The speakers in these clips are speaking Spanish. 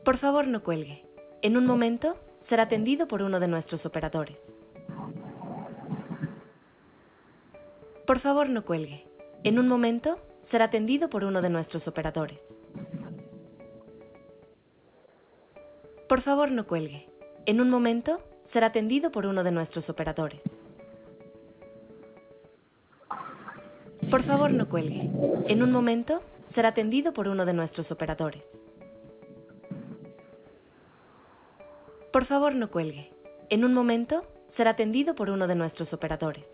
Por favor, no cuelgue. En un momento, será atendido por uno de nuestros operadores. Por favor, no cuelgue. En un momento, será atendido por uno de nuestros operadores. Por favor, no cuelgue. En un momento, será atendido por uno de nuestros operadores. Por favor, no cuelgue. En un momento, será atendido por uno de nuestros operadores. Por favor, no cuelgue. En un momento, será atendido por uno de nuestros operadores.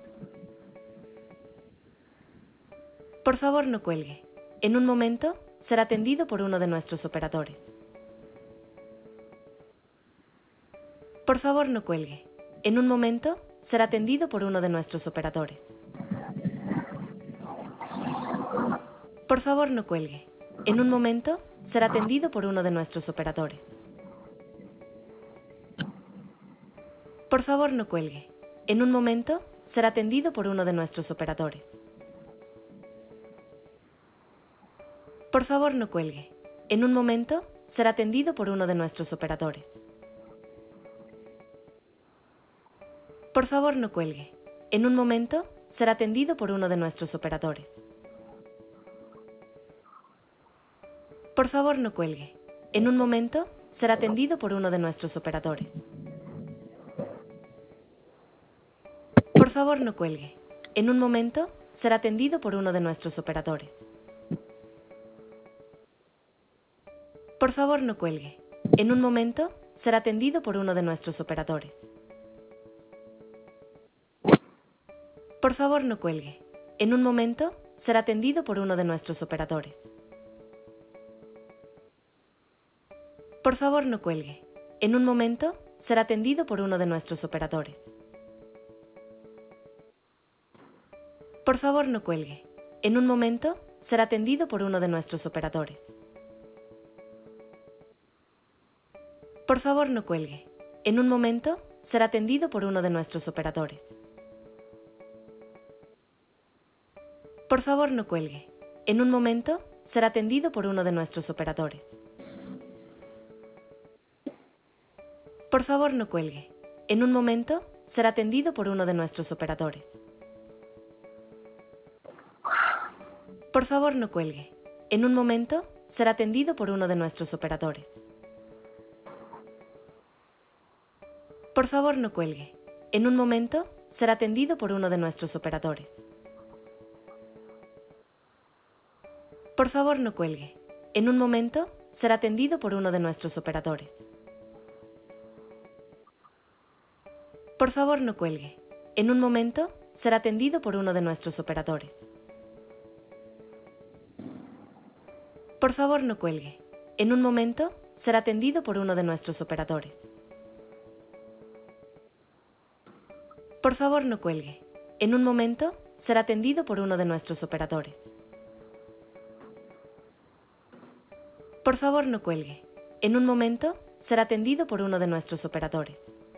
Por favor, no cuelgue. En un momento, será atendido por uno de nuestros operadores. Por favor, no cuelgue. En un momento, será atendido por uno de nuestros operadores. Por favor, no cuelgue. En un momento, será atendido por uno de nuestros operadores. Por favor, no cuelgue. En un momento, será atendido por uno de nuestros operadores. Por favor, no cuelgue. En un momento, será atendido por uno de nuestros operadores. Por favor, no cuelgue. En un momento, será atendido por uno de nuestros operadores. Por favor, no cuelgue. En un momento, será atendido por uno de nuestros operadores. Por favor, no cuelgue. En un momento, será atendido por uno de nuestros operadores. Por favor, no cuelgue. En un momento, será atendido por uno de nuestros operadores. Por favor, no cuelgue. En un momento, será atendido por uno de nuestros operadores. Por favor, no cuelgue. En un momento, será atendido por uno de nuestros operadores. Por favor, no cuelgue. En un momento, será atendido por uno de nuestros operadores. Por favor, no cuelgue. En un momento, será atendido por uno de nuestros operadores. Por favor, no cuelgue. En un momento, será atendido por uno de nuestros operadores. Por favor, no cuelgue. En un momento, será atendido por uno de nuestros operadores. Por favor, no cuelgue. En un momento, será atendido por uno de nuestros operadores. Por favor, no cuelgue. En un momento, será atendido por uno de nuestros operadores. Por favor, no cuelgue. En un momento, será atendido por uno de nuestros operadores. Por favor, no cuelgue. En un momento, será atendido por uno de nuestros operadores. Por favor, no cuelgue. En un momento, será atendido por uno de nuestros operadores. Por favor, no cuelgue. En un momento, será atendido por uno de nuestros operadores. Por favor, no cuelgue. En un momento, será atendido por uno de nuestros operadores.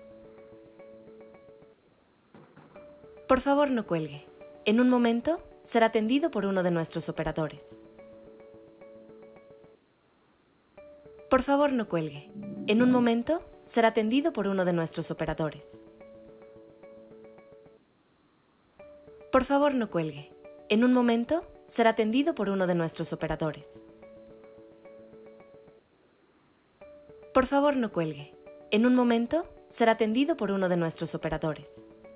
Por favor, no cuelgue. En un momento, será atendido por uno de nuestros operadores. Por favor, no cuelgue. En un momento, será atendido por uno de nuestros operadores. Por favor, no cuelgue. En un momento, será atendido por uno de nuestros operadores. Por favor, no cuelgue. En un momento, será atendido por uno de nuestros operadores.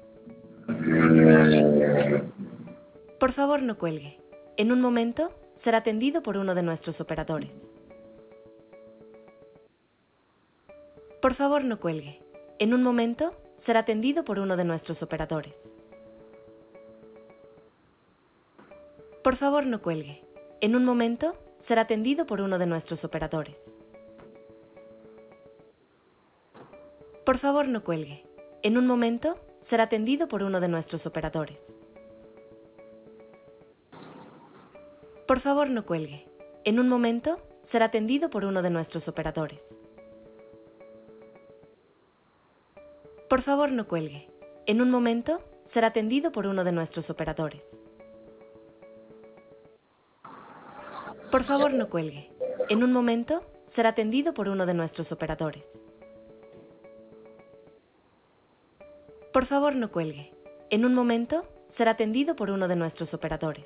Por favor, no cuelgue. En un momento, será atendido por uno de nuestros operadores. Por favor, no cuelgue. En un momento, será atendido por uno de nuestros operadores. Por favor, no cuelgue. En un momento, será atendido por uno de nuestros operadores. Por favor, no cuelgue. En un momento, será atendido por uno de nuestros operadores. Por favor, no cuelgue. En un momento, será atendido por uno de nuestros operadores. Por favor, no cuelgue. En un momento, será atendido por uno de nuestros operadores. Por favor, no cuelgue. En un momento, será atendido por uno de nuestros operadores. Por favor, no cuelgue. En un momento, será atendido por uno de nuestros operadores.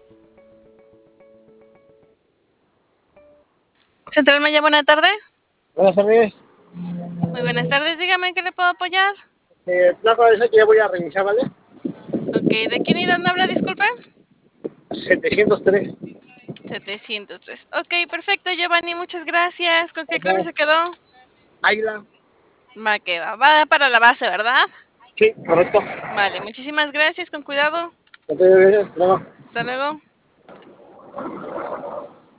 Central Maya, buena tarde. Buenas tardes. Muy buenas tardes, dígame en qué le puedo apoyar. Placa de esa que ya voy a revisar, ¿vale? Ok, ¿de qué unidad me habla, disculpe? 703. 703. Ok, perfecto, Giovanni, muchas gracias. ¿Con qué clave se quedó? Águila. Va que va para la base, ¿verdad? Sí, correcto. Vale, muchísimas gracias, con cuidado. Entonces, luego. Hasta luego.